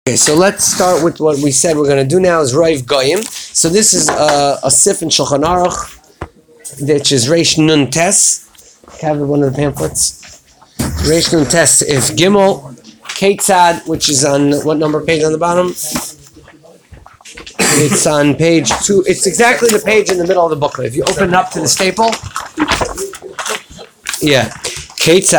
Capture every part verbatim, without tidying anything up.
Okay, so let's start with what we said we're going to do now is Rav Goyim. So this is a, a sif in Shulchan Aruch, which is Reish Nun Tes. Have one of the pamphlets. Reish Nun Tes if Gimel, Ketzad, which is on what number page on the bottom? It's on page two. It's exactly the page in the middle of the booklet. If you open it up to the staple, yeah. If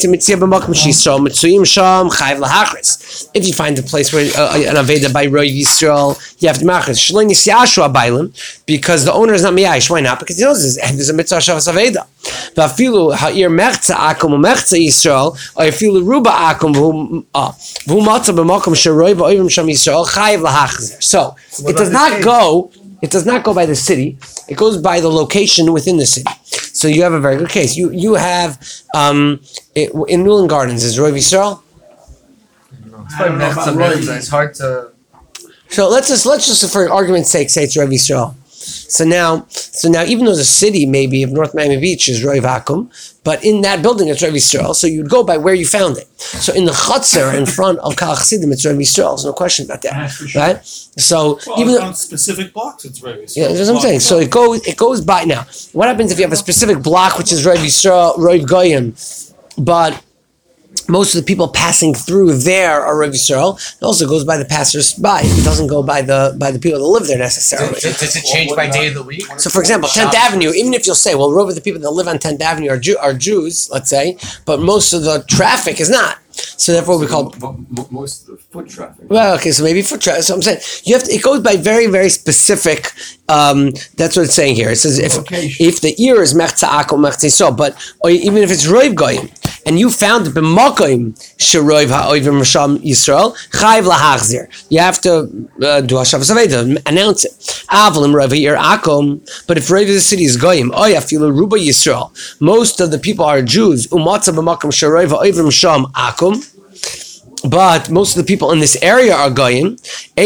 you find a place where uh, an aveda by Roy Yisrael, you have to machris. Because the owner is not miyash. Why not? Because he knows there's a mitzvah shavas aveda. V'afilu ha'ir mechza akum u'mechza Yisrael, or afilu ruba akum v'hu matza b'makom sheroy v'oivim sham Yisrael chayiv lahachzer. So it does not go. It does not go by the city. It goes by the location within the city. So you have a very good case. You you have um, it, in Newland Gardens is Roy Yisrael. It's probably next to Roy, but it's hard to. So let's just let's just for argument's sake say it's Roy Yisrael. So now so now even though the city maybe of North Miami Beach is Roy Vakum, but in that building it's Roy Yisrael. So you'd go by where you found it. So in the chutzner in front of Kal Chassidim it's Roy Yisrael. There's no question about that, sure. Right? So well, even on specific blocks, it's Roy Yisrael. Yeah, that's what I'm saying. So it goes, it goes by now. What happens if you have a specific block which is Roy Yisrael, Roy Goyim, but most of the people passing through there are Roy Yisrael? It also goes by the passers-by. It doesn't go by the by the people that live there necessarily. Does, does it change by day of the week? So, for example, tenth Avenue. Even if you'll say, well, Roy, the people that live on tenth Avenue are Jew, are Jews, let's say, but most of the traffic is not. So therefore, we call most of the foot traffic. Well, okay, so maybe foot traffic. So I'm saying you have to. It goes by very, very specific. Um, that's what it's saying here. It says if Location. if the ear is mechza akum mechza so, but or even if it's roiv goyim and you found it b'makoim sheroiv ha'oivim risham Yisrael chayiv lahachzir. You have to uh, do hashavas aveda, announce it. Avalim roiv ha'ir akum. But if roiv of the city is goyim, oh yeah, feel ruba Yisrael. Most of the people are Jews. Umatza b'makom sheroiv ha'oivim risham akum. But most of the people in this area are goyim.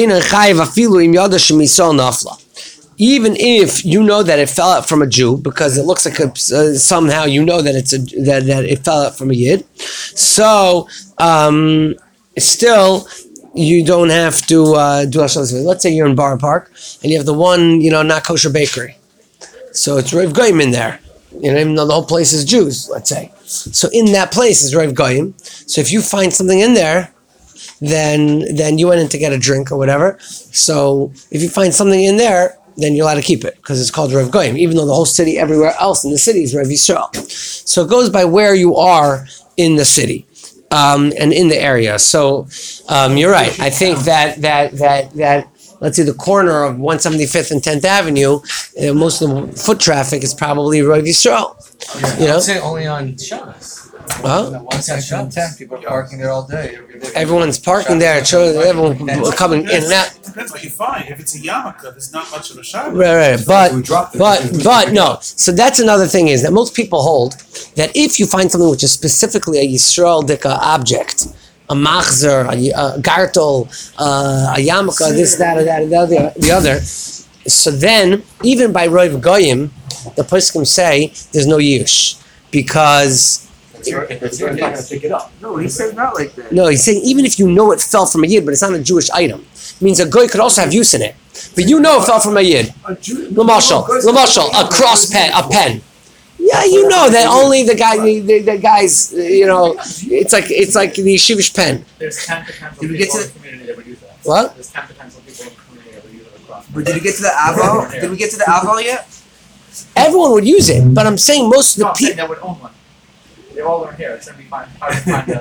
Even if you know that it fell out from a Jew, because it looks like a, uh, somehow you know that it's a that, that it fell out from a Yid, so um, still you don't have to uh, do Hashavas. Let's say you're in Bar Park and you have the one you know not kosher bakery, so it's Rav Goyim in there. You know, even though the whole place is Jews, let's say. So in that place is Rav Goyim. So if you find something in there, then then you went in to get a drink or whatever. So if you find something in there, then you're allowed to keep it because it's called Rav Goyim, even though the whole city, everywhere else in the city is Rav Yisrael. So it goes by where you are in the city um, and in the area. So um, you're right. I think that that that that. Let's see, the corner of one seventy-fifth and tenth Avenue, uh, most of the foot traffic is probably Roy Yisrael. Okay. You know? I would say only on Shabbos. Huh? One section on ten, people are parking there all day. Everyone's parking there. It shows everyone coming in and out. It depends what you find. If it's a yarmulke, there's not much of a Shabbos. Right, right. But, but, but, no. So that's another thing is that most people hold that if you find something which is specifically a Yisrael Dika object, a machzer, a, a gartel, uh, a yarmulke, this, that, or that, or the other, the other. So then, even by Roiv Goyim, the poskim say there's no yush because. You're not going to pick it up. No, he said not like that. No, he's saying even if you know it fell from a yid, but it's not a Jewish item, it means a goy could also have use in it. But you know it fell from a yid. Lamashal, lamashal, a cross pen, a pen. Yeah, you know that only the guy, the, the guys, you know, it's like it's like the yeshivish pen. There's ten potential Did we people get to in the community that would use that. What? There's ten potential people in the community that would use it across. But did we get to the Avo? Did we get to the Avo yet? Everyone would use it, but I'm saying most of No, the I'm saying people. that would own one. They all learn here. It's going to be fine. Hard to find a...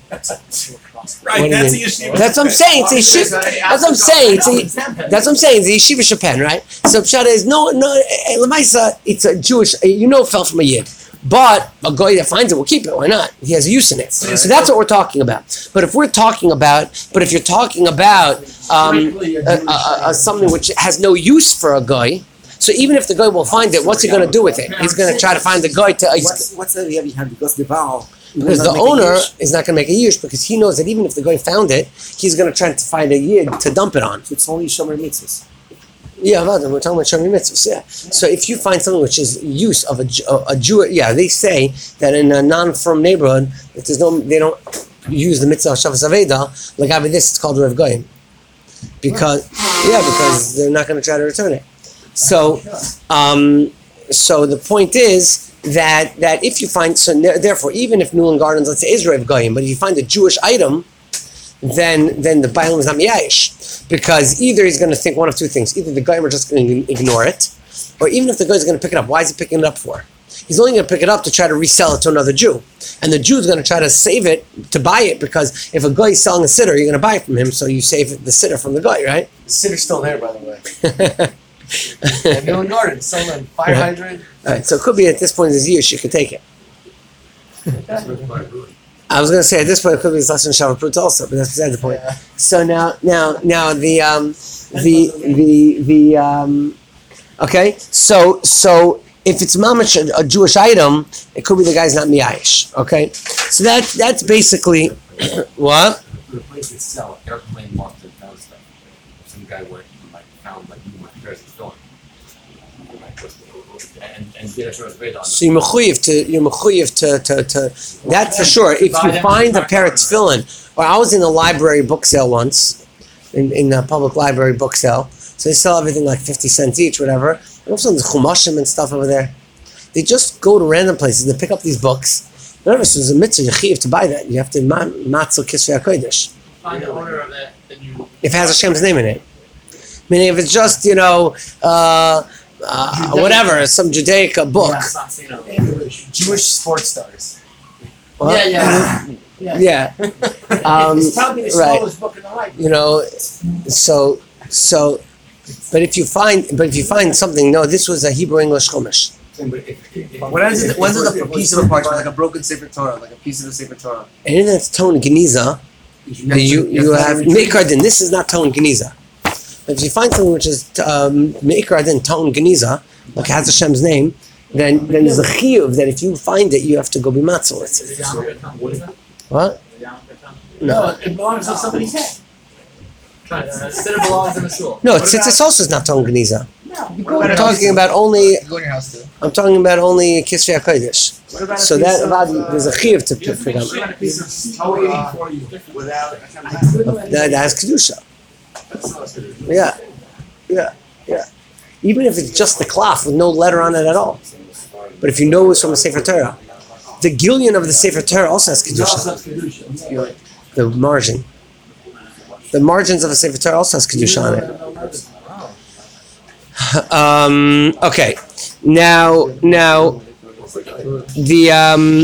Right, What do you that's a mean? yeshiva. That's what I'm saying. It's a yeshiva. That's what I'm saying. It's a, that's what I'm saying. It's a yeshiva shapen, right? So pshat is no, no. Lemaisa, it's a Jewish. You know, it fell from a yid, but a guy that finds it will keep it. Why not? He has a use in it. So that's what we're talking about. But if we're talking about, but if you're talking about um, a, a, a, something which has no use for a guy. So even if the guy will find it, what's he going to do with it? He's going to try to find the guy to. What's, what's the idea behind because the vow? Because the owner is not going to make a yush because he knows that even if the guy found it, he's going to try to find a yid to dump it on. So it's only shomer mitzvahs. Yeah, we're talking about shomer mitzvahs. Yeah. So if you find something which is use of a, a, a Jew, yeah, they say that in a non-firm neighborhood, if there's no, they don't use the mitzvah of Shavas Aveda. Like after this, it's called Rav Goyim. because yeah, because they're not going to try to return it. So, um, so the point is that that if you find so ne- therefore even if Newland Gardens, let's say, is Rav Goyim, but if you find a Jewish item, then then the Bailam is not miyayish, because either he's going to think one of two things: either the Goyim are just going to ignore it, or even if the Goy is going to pick it up, why is he picking it up for? He's only going to pick it up to try to resell it to another Jew. And the Jew's going to try to save it to buy it, because if a guy is selling a sitter, you're going to buy it from him, so you save the sitter from the guy, right? The sitter's still there, by the way. And Newland Gardens, selling five hundred. All right, so it could be at this point in his year, she could take it. I was going to say at this point it could be less than Shabbat Prut also, but that's beside the point. Yeah. So now, now, now the, um, the, the, the, um, okay, so, so, if it's mamash a, a Jewish item, it could be the guy's not miyayish. Okay, so that that's basically what. The place that sell airplane marked and found stuff. Some guy went like found like new pairs of film. And and did a sort of bid on So you're mechuyev to you're mechuyev to, to to that for sure. If you find a pair of tefillin, or I was in a library book sale once, in in a public library book sale, so they sell everything like fifty cents each, whatever. And also there's chumashim and stuff over there. They just go to random places. They pick up these books. Remember, so there's a mitzvah yechiv to buy that. You have to matzel kisvei hakodesh. Find the owner of that, then you. If it has Hashem's name in it. Meaning, if it's just you know, uh, uh, whatever, some Judaic uh, book. Yeah, it's not, you know. Jewish sports stars. Well, Yeah, yeah. yeah. Um, It's probably the right. smallest book in the library. You know, so so. But if you find, but if you find something, no, this was a Hebrew English chumash. When is it? When's it a piece of a parchment, like a broken Sefer Torah, like a piece of a Sefer Torah? And that's tone geniza. You you have meikardin. This is not tone geniza. But if you find something which is um, meikardin tone geniza, like has Hashem's name, then then there's a chiyuv that if you find it, you have to go be matzah. What? No, it belongs to somebody's head. Instead it belongs in the shul. No, it's it's, it's also not tone geniza. No. I'm talking about only. Go in your house too. I'm talking about only kisvei hakodesh. What about So a piece that of- there's a chiyuv to pick it up. What about a piece of Torah without That, that has kedusha. Yeah, yeah, yeah. Even if it's just the cloth with no letter on it at all. But if you know it's from a Sefer Torah, the gillion of the Sefer Torah also has kedusha. The margin, the margins of a Sefer Torah also has kedusha on it. Um, okay, now, now, the um,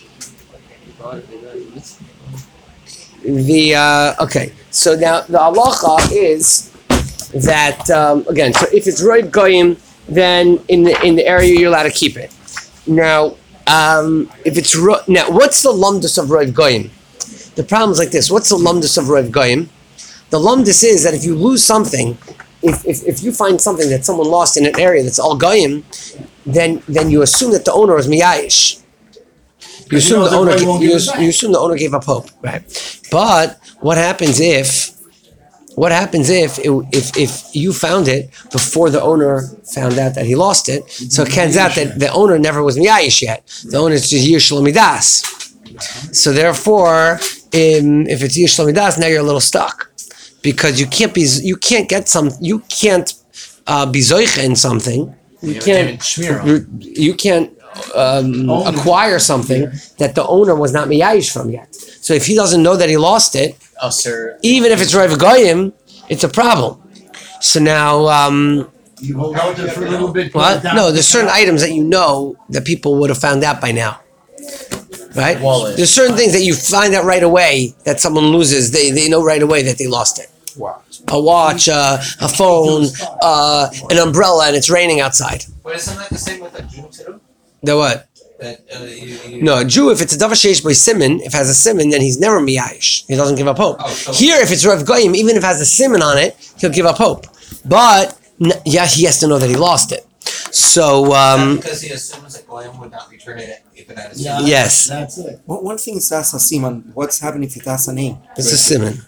the uh, okay. So now the halacha is that um, again. So if it's roiv goyim, then in the in the area you're allowed to keep it. Now, um, if it's ro- now, what's the lumdus of roiv goyim? The problem is like this. What's the lumdus of roiv goyim? The lumdus is that if you lose something, if, if if you find something that someone lost in an area that's all goyim, then then you assume that the owner is miyayish. You assume the owner you, you assume the owner gave up hope, right? But what happens if what happens if it, if if you found it before the owner found out that he lost it? So it turns out that the owner never was miyayish yet. The owner is just yish midas. So therefore, um, if it's yish midas, now you're a little stuck because you can't be you can't get some you can't uh, be zoicha in something. You can't you, you can't um, acquire something that the owner was not miyayish from yet. So if he doesn't know that he lost it, Oh, sir. even if it's Rav Goyim, it's a problem. So now, um, You hold out there for a little bit. what? No, there's certain items that you know that people would have found out by now. Right? Wallet. There's certain things that you find out right away that someone loses. They they know right away that they lost it. A watch, uh, a phone, uh, an umbrella, and it's raining outside. But isn't that the same with a Jew too? The what? That uh, you, you, No, a Jew, if it's a davar sheish by simon, if it has a simon, then he's never miyayish. He doesn't give up hope. Oh, so- Here, if it's Rav Goyim, even if it has a simon on it, he'll give up hope. But, n- yeah, he has to know that he lost it. So, Not um, because he assumes that Goyim would not return it if it had a Yeah. yes, That's it. One one thing is that's a simon. What's happening if it has a name? it's a simon.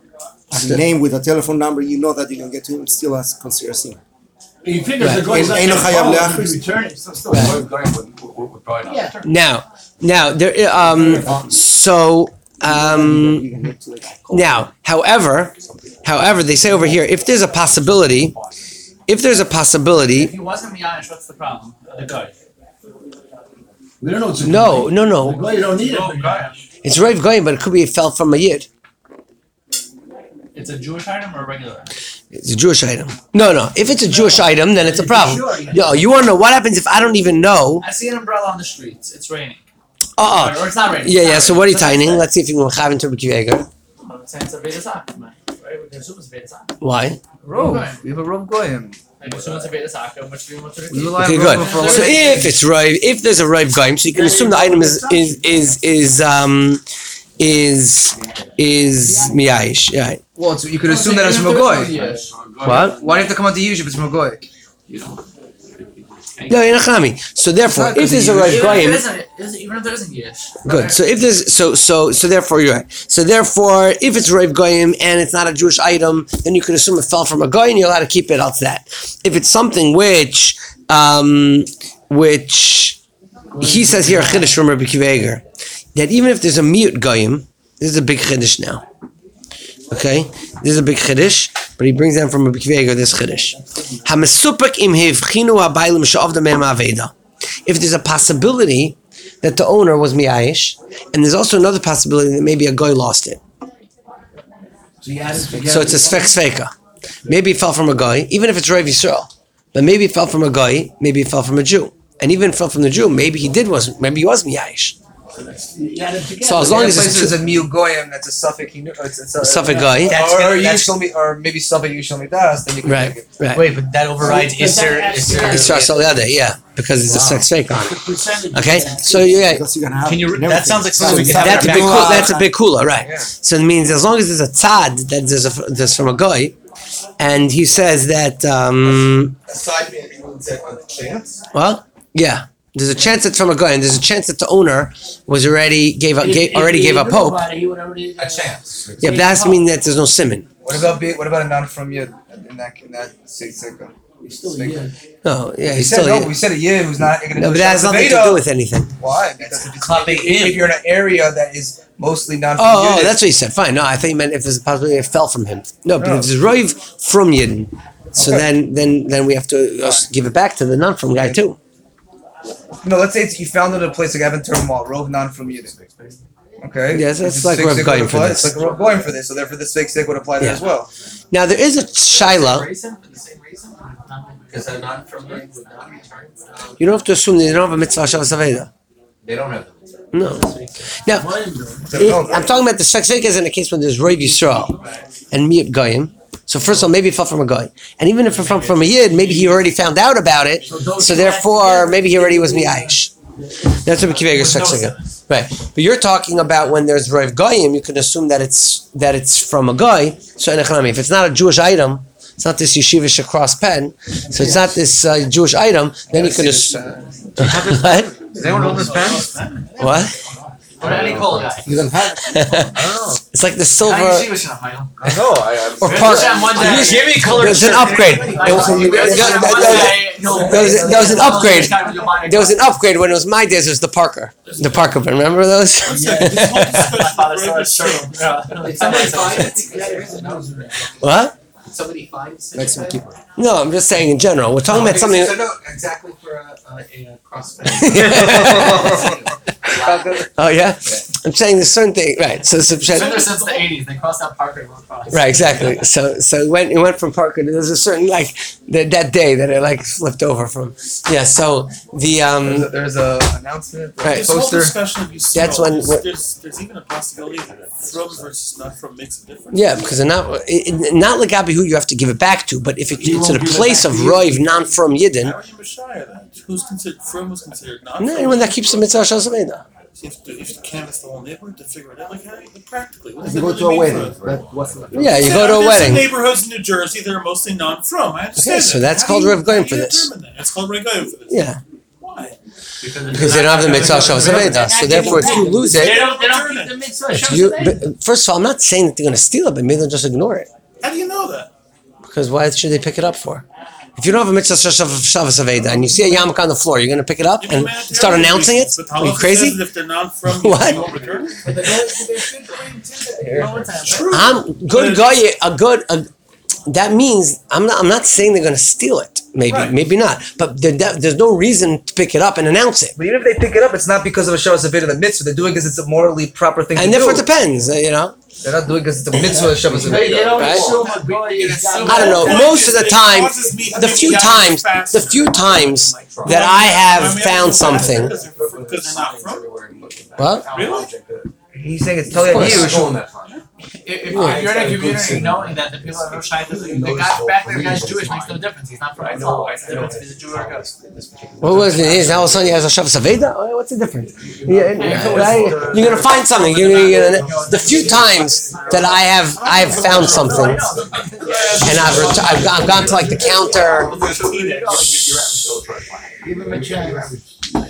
A name with a telephone number, you know that you can get to him still as considered a simon. You figure Right. the guy's not Ain't no gonna chayav follow le'achris. if you return it. So still. Roiv Goyim would, would, would probably not Yeah. return. Now, now, there, um, so, um, You can get to the guy. now, however, However, they say over here, if there's a possibility, if there's a possibility, If he wasn't Miyash, what's the problem? The guy. We don't know what's. no, no, no, Well, you don't need it. Oh, but- guy. it's Rav Goyim, but it could be it fell from a Yid. It's a Jewish item or a regular item? It's a Jewish item. No, no. If it's a Jewish item, then it's a problem. No, you want to know what happens if I don't even know? I see an umbrella on the streets. It's raining. Uh, Or it's not raining. yeah, It's yeah. not So raining. what are you That's what tightening? I'm Let's see if you can have into Rabbi Kiva. I'm saying it's a Veda Sak, man. Right? We can assume it's a Veda Sak. Why? Rov. We have a Rov Goyim. I can assume it's a Veda Sak. How much do you want to We repeat? rely on Okay, Rov good. for a So lot. if it's Rav, if there's a Rav Goyim, so you can assume the item is is is is um is is miyayish. Right. Well, so you could assume that it's from a Goy. What? Why do you have to come out to Yush if it's from a Goy? No, you're not chami. So therefore, It's not if there's a 'cause Rav Even if Goyim, there isn't, isn't- even if there isn't Yish. good. So if there's so so so therefore you're right. So therefore, if it's Rav Goyim and it's not a Jewish item, then you can assume it fell from a Goy and you're allowed to keep it. Else that. If it's something which um which he says here Chiddush from Rabbi Kiva Eger, that even if there's a mute Goyim, this is a big Chiddush now. Okay, this is a big Chiddush, but he brings down from Rabbi Kiva Eger this Chiddush. Hamesupek im hevchinu habaylim she'avda mehem aveda. If there's a possibility that the owner was miyayish, and there's also another possibility that maybe a guy lost it. So you add it together. So it's a sfek sveka. Maybe it fell from a guy, even if it's Rav Yisrael. But maybe it fell from a guy, maybe it fell from a Jew. And even if it fell from the Jew, maybe he did was maybe he was miyayish. You add it together. So as long In as places it's there's a Miu Goyim that's a suffix. He knew. It's, it's a, a Suffolk guy. That's or, gonna- or you that's- show me, or maybe Suffolk you show me das. Then you can Right, take it. right. Wait, but that overrides So- but Isser. that Isser. actually- It's Rosh Hashanah, yeah, because it's a sfek sveka. The percentage Okay, of that so you're right. Because you're gonna have Can you? it and That everything. sounds like something we can have. That's a in big. our Cool, back that's a big cooler, right? Yeah. So it means as long as there's a tzad that there's a there's from a guy, and he says that um, Aside from anyone said on chance. well, yeah, there's a chance it's from a guy, and there's a chance that the owner was already gave up If- gave, if already he gave up knew hope. about it, he would already, A chance. Yeah, but that has to mean that there's no simon. What about be, what about a non from Yid in that in that six second? He's still a yid. No, yeah, We he's said still. no. We said a Yid who's not going to No, do but that has nothing to do with anything. Why? Because if, it's, clapping if, if in. you're in an area that is mostly non from Oh, oh, that's what he said. Fine. No, I think he meant if there's a possibility it fell from him. No, but No. if there's roiv from Yidden, so Okay. then then then we have to uh, give it back to the non from guy too. No, let's say it's, you found it at a place like Evan Termal, Rove non from Yid. Okay. Yes, that's It's like six Rav sig Goyim would for apply- this. It's like Rav Goyim for this, so therefore the six sig would apply there Yeah. as well. Now there is a shaila. Reason? For the same reason? Because they're not from here, would not return. Um, You don't have to assume that they don't have a mitzvah Shavas Aveda. They don't have them. No. Now, it- I'm talking about the sex is in the case when there's Rav Yisrael and Miyat Goyim. So first of all, maybe it fell from a guy, and even if it fell from a yid, maybe he already found out about it. So therefore, maybe he already was miyayish. That's what Kiva Eger sex right? But you're talking about when there's Rav Goyim, you can assume that it's that it's from a guy. So if it's not a Jewish item, it's not this yeshivish across pen. So it's not this uh, Jewish item. Then you can assume. What? Does anyone hold this pen? What? What do they call it? You don't have it. I don't know. It's like the I silver see what's in a pile. I know. I, or I'm park. One day. Give me color. There's an upgrade. It was, there, was, there was- there was an upgrade. There was an upgrade when it was my days. It was the Parker, the Parker pen. Remember those? My father saw a shirt. Somebody find it. What? Somebody finds Like some keeper. No, I'm just saying in general. We're talking about something. No, exactly for a, a, a crossfit. Oh yeah, I'm saying there's certain thing, right? So, so It's been there since the eighties. They crossed out Parker and went across. right, exactly. So, so it went it went from Parker. to- There's a certain like that that day that it like flipped over from. Yeah. So the There's um a, there's a announcement, Right. This whole poster. discussion of Yisrael, That's when- there's, what- there's, there's even a possibility that from versus not from makes a difference. yeah, because they're not it, it- not legabi who you have to give it back to, but if it, You it's in a won't give it place back of to you. roiv non from yidden, How are you Messiah then? Who's considered from? Who's considered not? no, from? anyone that keeps the mitzvah shas aveda. You have to, you have to canvass the whole neighborhood to figure it out. Like how, practically, what does You that go to really a mean wedding. for us? That, what's the Yeah, you There- go to a there's some wedding. neighborhoods in New Jersey that are mostly non-from. I understand. Okay, so that. that's How called do you- Rav Goyim how do for you this. determine that? It's called Rav Goyim for this. Yeah, Why? because they don't have the mitzvah shas aveda. So therefore, if you lose They it, don't. They don't keep the mitzvah. if Shows you the but first of all, I'm not saying that they're going to steal it, but maybe they'll just ignore it. How do you know that? Because why should they pick it up for? If you don't have a mitzvah Shabbos Aveda and you see a yarmulke on the floor, you're going to pick it up and start announcing it? But Are you halacha crazy? says that if they're not from What? you, overturn it. But the guys, they should bring to the- all the time. I'm good guy. A good. A, that means I'm not. I'm not saying they're going to steal it. Maybe, Right. maybe not. But there, there's no reason to pick it up and announce it. But even if they pick it up, it's not because of a Shabbos Aveda, the mitzvah. They're doing it because it's a morally proper thing And to therefore, do. it depends. uh, You know. They're not doing it because it's a mitzvah of Shabbos But you Aveda. don't Right. assume a guy is got- I don't know. Point Most is of the it time, causes me to the think few you gotta times, go faster. the few times that I have found something. Because they're because they're not from. What? Really? He's saying it's telling course. you. If, if you're in a community knowing that the people that are Rosh the guy back there, the guy's Jewish, makes no difference. He's not from I know. It's the difference if he's a Jew or a ghost. What was it? Is now all of a sudden you have a Shabbos Aveda? Oh, what's the difference? Yeah, right? You're gonna find something. You're gonna, you're gonna, the few times that I have I have found something, and I've ret- I've, gone, I've gone to like the counter. Give him a chance.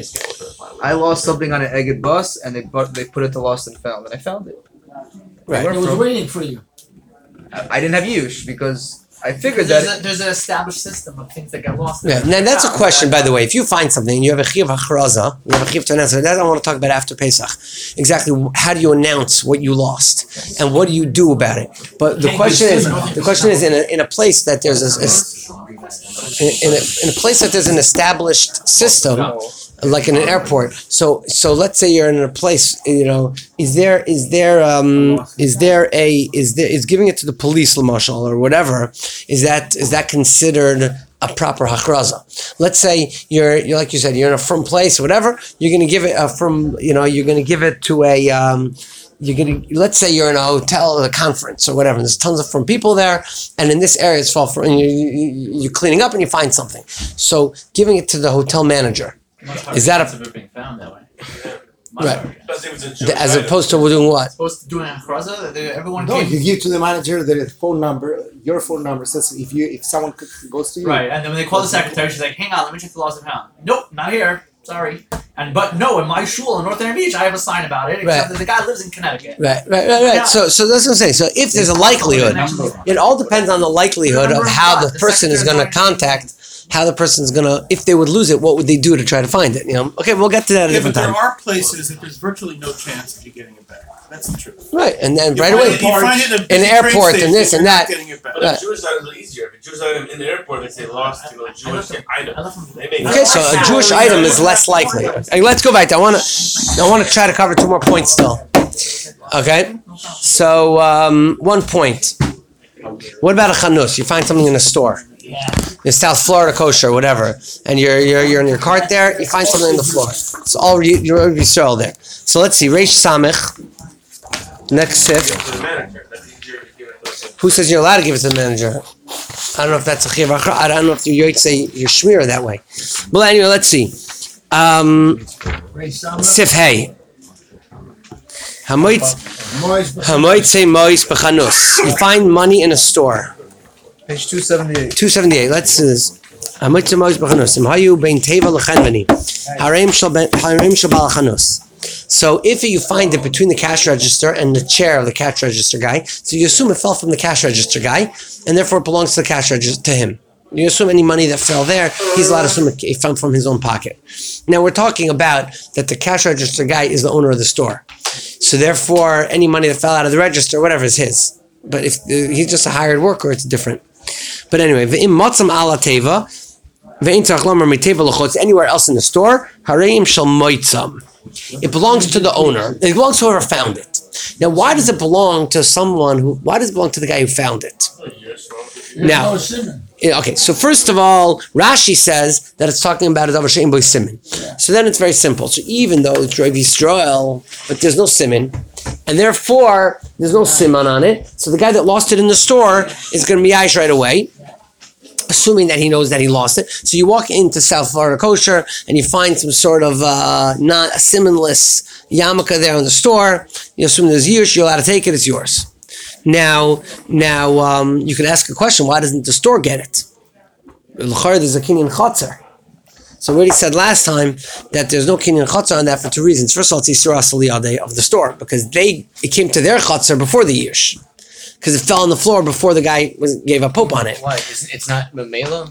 I lost something on an Egged bus, and they bought, they put it to lost and found, and I found it. Right. Where He was from? waiting for you. I I didn't have Yush because I figured There's, that. a, there's an established system of things that get lost. Yeah, now that's a question, by the way. If you find something, you have a chiv hachraza, you have a chiv to announce. That I want to talk about after Pesach. Exactly, how do you announce what you lost, and what do you do about it? But the question is, the question is, in a in a place that there's a, a in, in a in a place that there's an established system, like in an airport. So so let's say you're in a place, you know, is there is there um is there a is there is giving it to the police, Lamashal, or whatever, is that is that considered a proper hachraza? Let's say you're you're like you said, you're in a firm place or whatever, you're gonna give it a from you know, you're gonna give it to a um you're gonna let's say you're in a hotel or a conference or whatever, and there's tons of from people there, and in this area it's fall for and you, you you're cleaning up and you find something. So giving it to the hotel manager. Is that a- of it being found that way? Right. Because it was a joke. As opposed to doing what? Supposed to do an achraza that they- everyone No, came. you give to the manager the phone number, your phone number says if you if someone c- goes to you. Right, and then when they call the secretary, she's like, "Hang on, let me check the laws of pound." Nope, not here. Sorry. And but no, in my shul in North End Beach, I have a sign about it. Except Right. that the guy lives in Connecticut. Right, right, right, right. So, so that's what I'm saying. So, if there's a likelihood, it all depends on the likelihood of how the person is going to contact, how the person's going to, if they would lose it, what would they do to try to find it? You know. Okay, we'll get to that at a Yeah, but different there time. are places that there's virtually no chance of you getting it back. That's the truth. Right, and then You right find away, it- you find it at a in busy airport train and this station, and you're that. not getting it back. But Right. a Jewish item is easier. If a Jewish item in the airport, they say lost, you know, Jewish item. I left him- They make Okay, so a Jewish item is less likely. Hey, let's go back. I want to, I want to try to cover two more points still. Okay, so um, one point. What about a chanus? You find something in a store. In South Florida kosher, whatever, and you're you're you're in your cart there. You find something on the floor. It's all re- you're Yisrael there. So let's see. Reish Samech. Next sif. to the manager. That's easier to give it to the Who says you're allowed to give it to the manager? I don't know if that's a chiv achra. I don't know if you say you're shmir that way. Well, anyway, let's see. Um, sif hey. Hamoitz hamoitz say mois bechanus. You find money in a store. Page two seventy-eight. two seventy-eight. Let's do this. Hamoitz say mois bechanus. Im hayu bein teva lechanvani. Harem shal ben harem shal bal chanus. So if you find it between the cash register and the chair of the cash register guy, so you assume it fell from the cash register guy, and therefore it belongs to the cash register to him. You assume any money that fell there, he's allowed to assume it fell from his own pocket. Now we're talking about that the cash register guy is the owner of the store, so therefore any money that fell out of the register, whatever, is his. But if uh, he's just a hired worker, it's different. But anyway, v'im matzam ala teva, v'im tzarich lomar miteva l'chotz anywhere else in the store, hareim shel moitzam. It belongs to the owner. It belongs to whoever found it. Now, why does it belong to someone who? Why does it belong to the guy who found it? Now, No simon. yeah, okay. So first of all, Rashi says that it's talking about a davar she'ein bo simin. So then it's very simple. So even though it's Rav Yisrael, but there's no simin, and therefore there's no siman on it. So the guy that lost it in the store is going to be aish right away, assuming that he knows that he lost it. So you walk into South Florida kosher and you find some sort of uh, not a simonless yarmulke there in the store. You assume there's yush, you're allowed to take it, it's yours. Now, now um, you could ask a question: why doesn't the store get it? L'chara, there's a kinyan chotzer. So we already said last time that there's no kinyan chotzer on that for two reasons. First of all, it's Yisra Saliyah of the store because they it came to their chotzer before the yush. Because it fell on the floor before the guy was, gave a pope on it. Why? It's, it's not Mamela?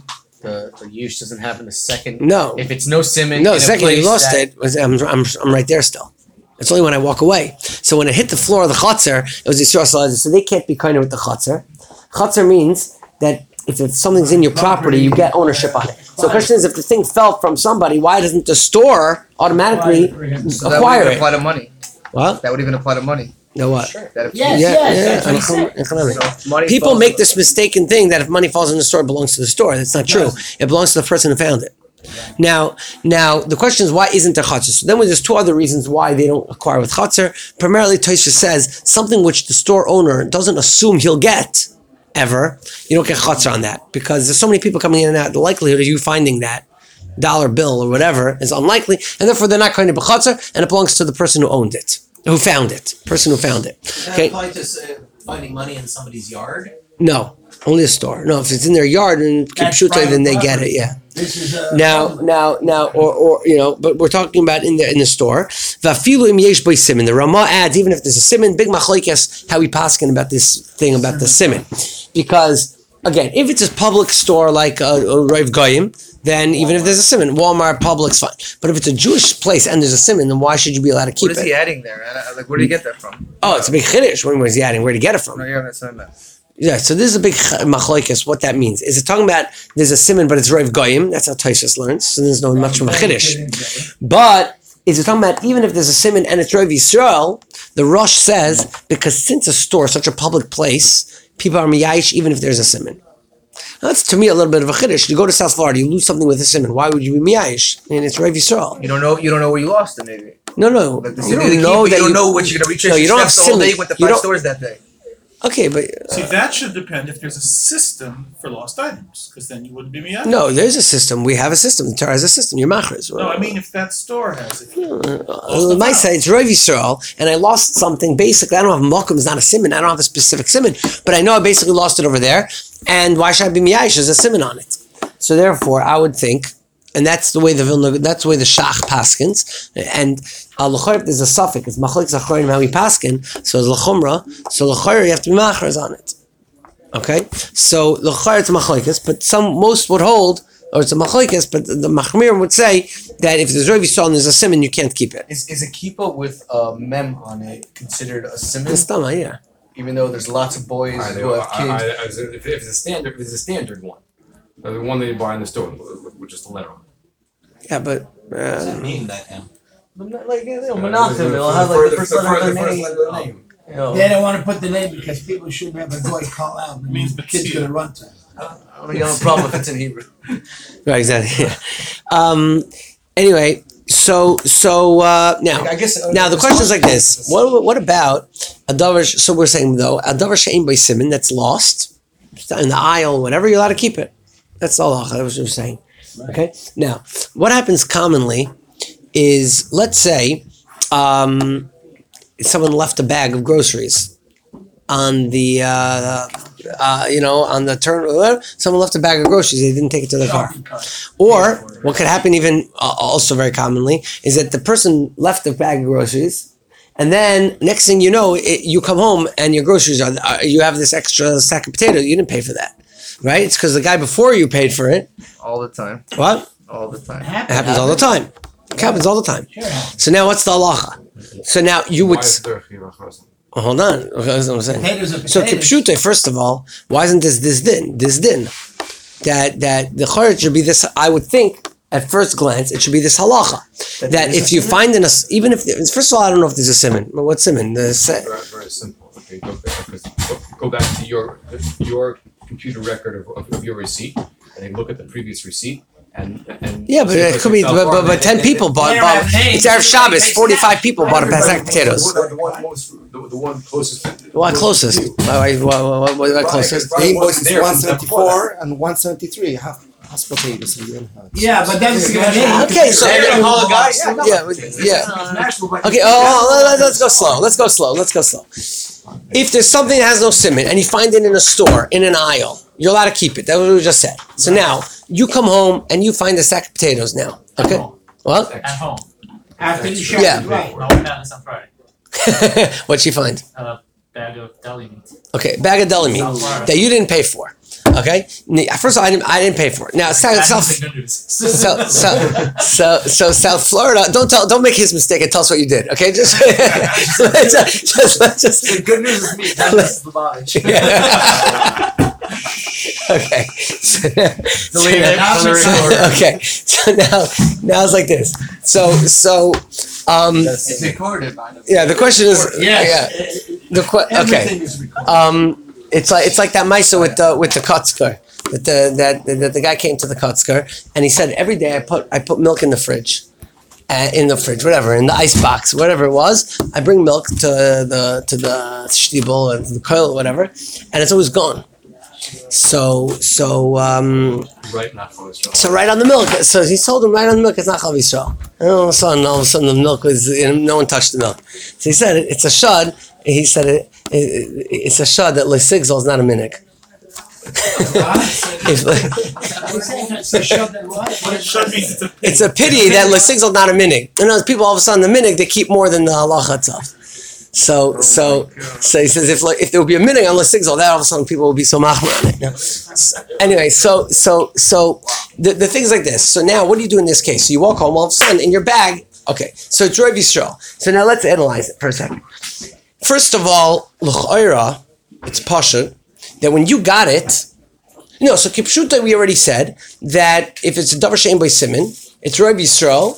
the the use doesn't happen the second. No. If it's no simon. No, in the a second you place lost that- it, was, I'm, I'm, I'm right there still. It's only when I walk away. So when it hit the floor of the chutzner, it was Yisrael Salazar. So they can't be kind of with the chutzner. Chutzner means that if it's, something's in your property, you get ownership on it. So the question is, if the thing fell from somebody, why doesn't the store automatically So that would acquire even it? apply to money. What? That would even apply to money. No what? That if Yes, Yeah, yes, yeah. that's what he said. So money People falls- make this mistaken thing that if money falls in the store, it belongs to the store. That's not true. It belongs to the person who found it. Now, now the question is, why isn't there chatzar? So then there's two other reasons why they don't acquire with chatzar. Primarily, Tosha says something which the store owner doesn't assume he'll get ever. You don't get chatzar on that because there's so many people coming in and out. The likelihood of you finding that dollar bill or whatever is unlikely, and therefore they're not kind of chatzar, and it belongs to the person who owned it, who found it, person who found it. Okay. Apply to uh, finding money in somebody's yard. No, only a store. No, if it's in their yard and That's kipshuta, then they private get property. it. Yeah. This is a. Now, now, now, or, or you know, but we're talking about in the in the store. Vafilu im yesh boy simin. The Rama adds, even if there's a simin, big machlokes how we paskin about this thing about the simin, because again, if it's a public store like a, a Rav Goyim, then even if there's a simin, Walmart, Publix, fine. But if it's a Jewish place and there's a simin, then why should you be allowed to keep What is it? he adding there? I- I- Like, where did he get that from? Oh, it's a big chiddush. When was he adding? Where did he get it from? No, you're not saying that. Yeah, so this is a big machlokes. What that means is it talking about there's a siman, but it's Rav Goyim. That's how Tosfos learns. So there's no much from a chiddush. But is it talking about even if there's a siman and it's Rav Yisrael? The Rosh says because since a store, such a public place, people are miyayish even if there's a siman. That's to me a little bit of a chiddush. You go to South Florida, you lose something with a siman. Why would you be miyayish? I mean, it's Rav Yisrael. You don't know. You don't know where you lost it. Maybe. No, no, Like the you city don't of the know keeper, that you don't know what you're gonna retrace. No, you your don't have steps all day siman. with the You five don't- stores that day. Okay, but See, that should depend if there's a system for lost items, because then you wouldn't be miyad. no, there's a system. We have a system. The Torah has a system. You're machris. No, I mean if that store has it. Uh, my say it's Rav Yisrael, and I lost something. Basically, I don't have makom. It's not a siman. I don't have a specific siman, but I know I basically lost it over there. And why should I be miyayish? There's a siman on it. So therefore, I would think, and that's the way the Vilna, that's the way the Shach paskins. And al l'chayr, there's a suffix. It's machlok zachorim how we paskin. So it's l'chumra. So l'chayr, you have to be machras on it. Okay. So l'chayr it's machlokes, but some most would hold, or it's a machlokes, but the machmir would say that if there's Rav Yisrael and there's a siman, you can't keep it. Is is a kippah with a mem on it considered a simon? It's done, yeah. Even though there's lots of boys I, who have I, I, kids. I, if it's a standard, if it's a standard one, uh, the one that you buy in the store with, with just a letter on it. Yeah, but Does uh, it mean that him? But not like you know, Uh, Menachem, the- it'll the have like fir- the first the letter fir- of the the first name. letter of the name. You know, They don't want to put the name because people shouldn't have a goy call out. It means the kid's Batia. gonna run to him. I don't think I have a problem if it's in Hebrew. right, exactly. Yeah. Um, anyway, so so uh, now Like, I guess uh, now the question is like this: What what about a davar? So we're saying though a davar she'im by simin that's lost it's in the aisle, whatever. You're allowed to keep it. That's all. That's what we're saying. Okay. Now, what happens commonly is, let's say, um, someone left a bag of groceries on the, uh, uh, you know, on the turn. Someone left a bag of groceries. They didn't take it to the car. Or what could happen, even uh, also very commonly, is that the person left the bag of groceries, and then next thing you know, it, you come home and your groceries are, uh, you have this extra sack of potatoes. You didn't pay for that, right? It's because the guy before you paid for it. All the time. What? All the time. It happens all the time. It happens all the time. So now what's the halacha? So now you would. Why is there chiva chosam? Oh, hold on. Okay, that's what I'm saying. Potatoes are So potatoes. kipshute, first of all, why isn't this this din? This din that that the chayyim should be this. I would think at first glance it should be this halacha that if you find in a even if first of all I don't know if there's a simon. But what simon? The se- Very, very simple. Okay, go, because go, go back to your your computer record of, of, of your receipt, and then look at the previous receipt. And, and yeah, but it could be. But, but, but ten people bought. They don't bought have names. it's Erev Shabbos. Forty-five people bought a sack of potatoes. The, the one most, the, the one closest. Why closest? Why, why, why, why, why closest? The invoice is There, one before seventy-four and one seventy-three. Half, half potatoes and then half. Yeah, but that's the name. Okay, so They're gonna call a guy. Yeah, yeah, but- yeah. Okay, oh, oh, let- let's go slow. Let's go slow. Let's go slow. If there's something that has no simon and you find it in a store, in an aisle, you're allowed to keep it. That's what we just said. So now you come home and you find a sack of potatoes now. Okay? What? At home. After you shop, Yeah. right. No, we found this on Friday. What'd she find? A bag of deli meat. Okay, bag of deli meat South Florida. that you didn't pay for. Okay. First of all, I didn't, I didn't pay for it. Now, South, South, That's the good news. so, so, so, so South Florida. Don't tell. Don't make his mistake and tell us what you did. Okay. Just, just, just, just. The good news is me. That is the bondage. Okay. So, Delete it. so- okay. So now, now it's like this. So, so, um, It's recorded, man. yeah. The question is, Yes. yeah. The que- okay. Everything is recorded. Um, it's like it's like that Maisa with the with the Kotzker. That the that, that the guy came to the Kotzker and he said every day I put I put milk in the fridge, uh, in the fridge, whatever, in the ice box, whatever it was. I bring milk to the to the shtibel and the koil or whatever, and it's always gone. So so um, Right, not cholesterol. so right on the milk. So he told him right on the milk it's not Chal Yisrael. And all of a sudden, all of a sudden the milk was you know, no one touched the milk. So he said it's a shad. He said it, it, it's a shad that lesigzol is not a minig. If, It's a shot that what? What it should be, it's a it's a pity that lesigzol is not a minig. You know, people all of a sudden the minig they keep more than the halacha itself. So so so he says if like if there would be a minig on lesigzol, that all of a sudden people would be so machmer on it. You know? So, anyway, so so so the the things like this. So now what do you do in this case? So you walk home all of a sudden in your bag. Okay, so it's Rav Yisrael. So now let's analyze it for a second. First of all, l'chayra, it's pasha that when you got it, you know, so kipshuta we already said that if it's a davar she'ein bo simin, it's Rav Yisrael.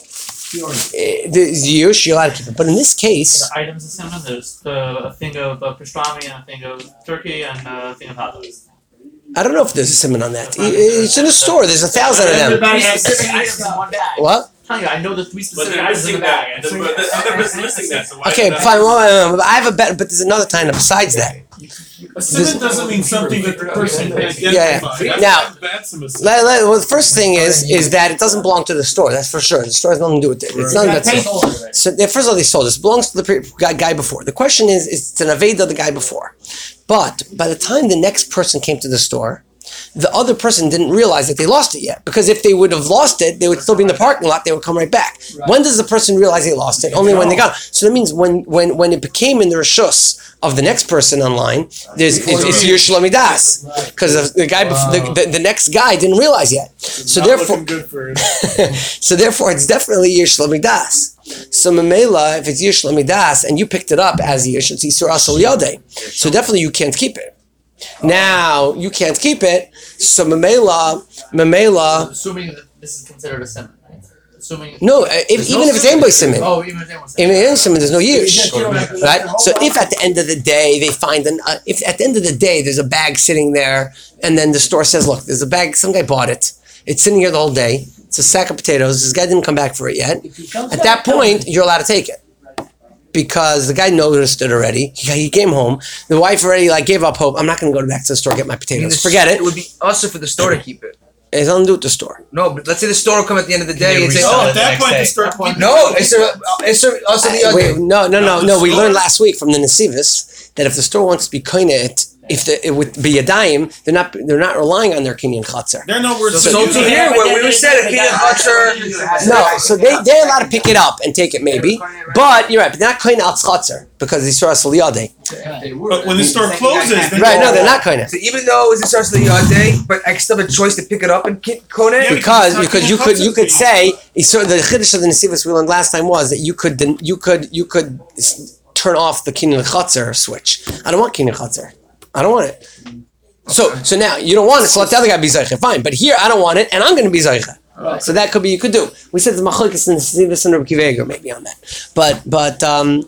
eh, The yush you're allowed to keep it, but in this case, The items of cinnamon, there's the, a thing of uh, pastrami and a thing of turkey and a thing of hot dogs. I don't know if there's a siman on that. I- It's in a store. There's a thousand of The them. bag has specific items in one bag. What? I'm telling you, I know the three But specific they're items in missing the that. bag. The, but the other person's missing that. So why Okay, is that- fine. Well, uh, I have a better, but there's another time besides that. A simon doesn't mean something that the person can Yeah, yeah. identify. Now, That's a mistake. Let- let- well, the first thing is is that it doesn't belong to the store. That's for sure. The store has nothing to do with it. It's not that. So they- first of all, they sold it. It belongs to the pre- guy, guy before. The question is, is it's an aveda of the guy before. But by the time the next person came to the store, the other person didn't realize that they lost it yet. Because if they would have lost it, they would still be in the parking lot. They would come right back. When does the person realize they lost it? Only when they got it. So that means when when when it became in the rishus of the next person online, there's it's, it's your shlamidas because the guy bef- the, the the next guy didn't realize yet. So Not therefore. looking good for it. So therefore, it's definitely Yish Lamidas. So Mamela, if it's Yish Lamidas and you picked it up as Yish, it's Yisur Asal Yodeh. So definitely you can't keep it. Now you can't keep it. So Mamela, Mamela. Assuming that this is considered a cinnamon, right? Assuming. No, uh, if, even if it's Ain Boy Simin. Oh, even if they want Even if it's Simin, there's no Yish. Right? So if at the end of the day they find an, uh, if at the end of the day there's a bag sitting there and then the store says, look, there's a bag, some guy bought it. It's sitting here the whole day. It's a sack of potatoes. This guy didn't come back for it yet. At that point, you're allowed to take it. Because the guy noticed it already. He, he came home. The wife already like gave up hope. I'm not going to go back to the store and get my I mean, potatoes. the- Forget it. It would be also for the store to keep it. It has nothing to do with the store. No, but let's say the store will come at the end of the day they and say, resell oh, it? At that point, they start keeping no, it's a, it's a, also the Uh, other. wait, no, no, no, No, no. We store. learned last week from the Nesivis that if the store wants to be kind it, if the, it would be a dime, they're not they're not relying on their kinyan chatzar. There are no words So, to so use. here, where we said a kid butcher. No, so they they're allowed to pick it up and take it maybe, but you're right. But they're not kind al chatzar because they store asal yadeh. But when the store closes, then Right? No, they're not kind So even though it's starts the yard day, but I still have a choice to pick it up and ki- cone it. Yeah, because Because because you could you could say so the chiddush of the Nesivos we learned last time was that you could then you could you could s- turn off the kinyan chatzar switch. I don't want kinyan chatzar. I don't want it. So so now you don't want it, so let the other guy be zaycha. Fine, but here I don't want it, and I'm going to be zaycha. So that could be you could do. We said the machlokes and the Nesivos and Rabbi Akiva Eiger maybe on that, but but um,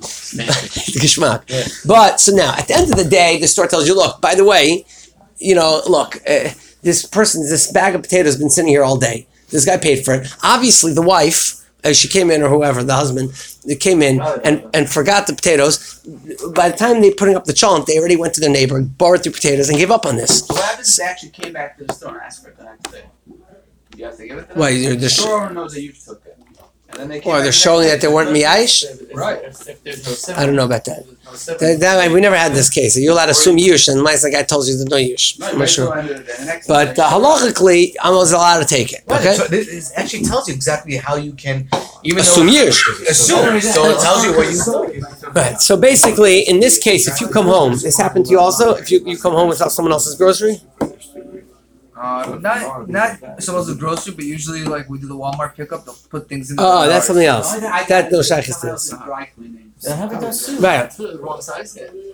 the geschmack. But so now at the end of the day, the store tells you, look, by the way, you know, look, uh, this person, this bag of potatoes has been sitting here all day. This guy paid for it. Obviously, the wife, as she came in, or whoever, the husband, they came in and, and forgot the potatoes. By the time they putting up the chant, they already went to their neighbor, borrowed three potatoes, and gave up on this. What happens if they actually came back to the store and asked for it the next day? You have to give it to them? Why, you're the just- store knows that you took it. And then they came Or back they're the showing next that they day. weren't miyash? Right. If, if there's no cinnamon. I don't know about that. No cinnamon. That, that we never had this case. You're allowed to assume yush, and the guy tells you there's no yush. No, I'm you not wait till sure. the end of the day. The next But day- uh, halachically, I was allowed to take it. Right, Okay? So this, this actually tells you exactly how you can even Assume though yush. assume. So it tells you what you. Right. So basically, in this case, if you come home, this happened to you also. If you, you come home without someone else's grocery, Uh, not not someone's the grocery, but usually like we do the Walmart pickup. They'll put things in. The Oh, car. that's something else. I got- That no I shaykhs got to else in dry cleaning. I haven't done soup. Right. The wrong size.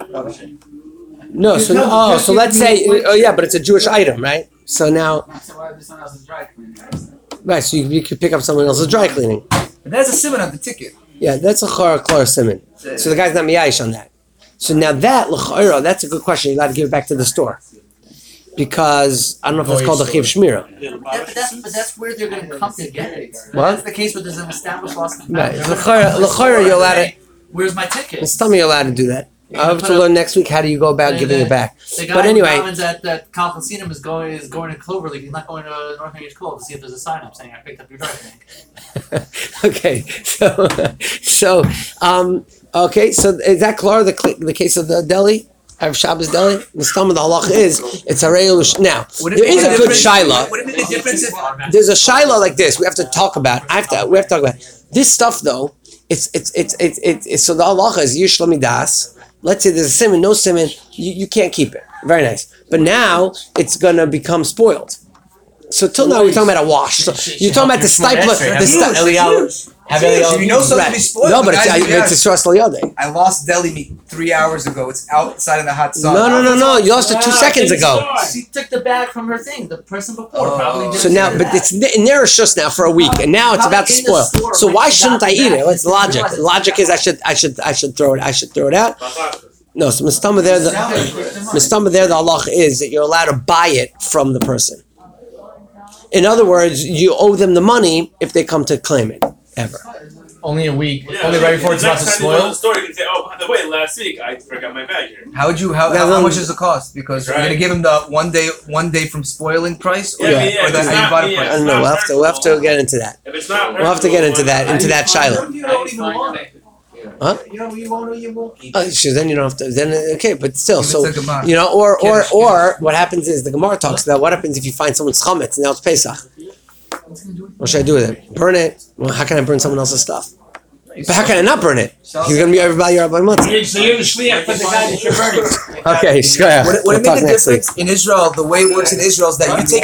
No, so no, oh, so let's say, oh yeah, but it's a Jewish item, right? So now, I said, what if someone else's dry cleaning? right, so you, you could pick up someone else's dry cleaning. But that's a simon on the ticket. Yeah, that's a chor klor simon. So the guy's not miyayish on that. So now that l'chayra, that's a good question. You got to give it back to the store because I don't know if that's called a chiv shmira. Yeah, but that's but that's where they're going to come to get it. What? That's the case where there's an established loss. of Right, value. l'chayra, l'chayra, you're allowed to. Where's my ticket? It's tell me you're allowed to do that. I have to learn next week how do you go about The- giving the- it back. The guy But who anyway, comments that that Kal Chassidim is going is going to Clover League. He's not going to North Range Cove to see if there's a sign up saying I picked up your dry cleaning. okay, so so um, okay, so is that clear? The cl- the case of the deli, of Shabbos deli. The stum of the halach is it's a reil. Now Would it there be is the a good difference- shaila. Would it be the difference if There's a shaila like this. We have to talk about. I have to. We have to talk about this stuff though. It's it's it's it's it's, it's so the halacha is yush lamidas. Let's say there's a simon, no simon, you, you can't keep it. Very nice. But now it's gonna become spoiled. So till now we're talking about a wash. So you're talking about the stipler. The sti- Have If you know something Right. to be spoiled, No, but the it's, guys do that. it's a Sras Yade. I lost deli meat three hours ago. It's outside in the hot sun. No, no, no, no. You lost it two seconds ago. She took the bag from her thing. The person before Oh. probably didn't So now, see but that. it's in there just now for a week, and now it's about to Probably in the spoil. store So when why she shouldn't got I the eat bag. it? It's logic. Realize it's Logic is I should, I should, I should throw it. I should throw it out. No, so mistama there, the mistama there, the halach is that you're allowed to buy it from the person. In other words, you owe them the money if they come to claim it ever. Only a week. Yeah, Only right before it's about to next time you go to spoil. the store, you can say, "Oh, by the way, last week I forgot my bag here." How would you? How, Now how, then- much does it cost? Because you're Right. gonna give him the one day, one day from spoiling price, or, Yeah, the, yeah, yeah, or the it's how you not- bought it yeah, price? I don't know. We'll have to, we'll have to get into that. If it's not, We'll have to get into that, into that shiloh. You don't even want it. Huh? You know, you won't or you won't eat. Uh, sure, then you don't have to. Then uh, okay, but still, Give it so to Gemara. you know, or or Kiddush, or what happens is the Gemara talks about what happens if you find someone's chametz and now it's Pesach. What should I do with it? Burn it? Well, how can I burn someone else's stuff? But how can I not burn it? He's gonna be everybody by months. So you're the shliach for the guy that you're burning. Okay, shkoyach. Would it, would We'll it talk make a next week. difference in Israel? The way it works in Israel is that you take